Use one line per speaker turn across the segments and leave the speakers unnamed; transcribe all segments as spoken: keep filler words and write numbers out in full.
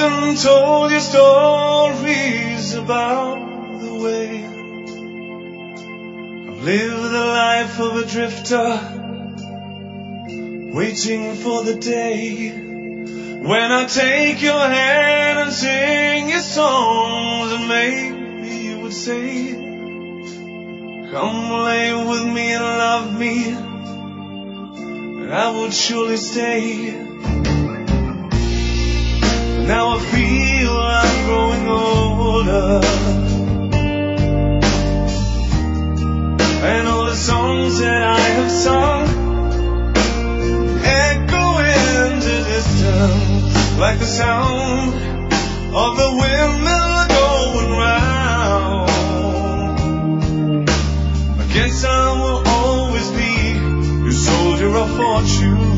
often told you stories about the way I've lived the life of a drifter, waiting for the day when I take your hand and sing your songs, and maybe you would say, come lay with me and love me, and I would surely stay. Now I feel I'm growing older, and all the songs that I have sung echo into distance like the sound of the windmill going round. I guess I will always be your soldier of fortune.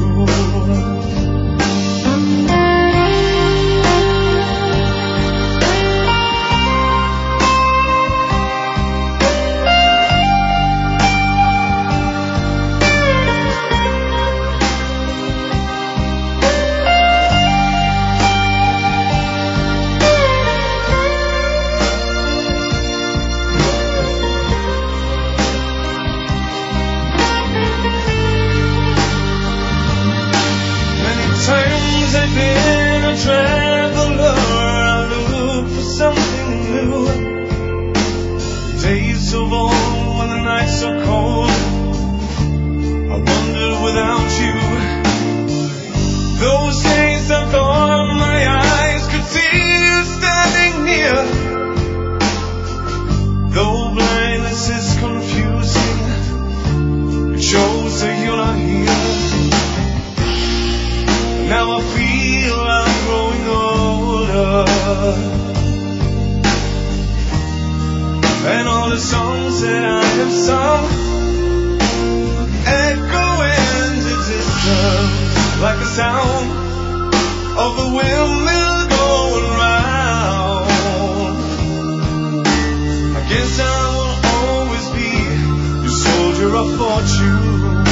And all the songs that I have sung echo into distance like the sound of the windmill going round. I guess I will always be your soldier of fortune.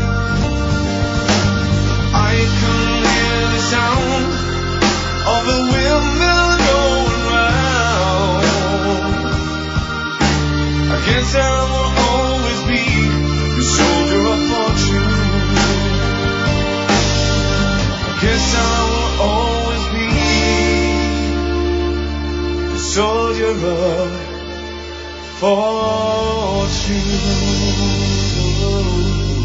I can hear the sound of the windmill going round. I guess I will always be the soldier of fortune. I guess I will always be the soldier of fortune.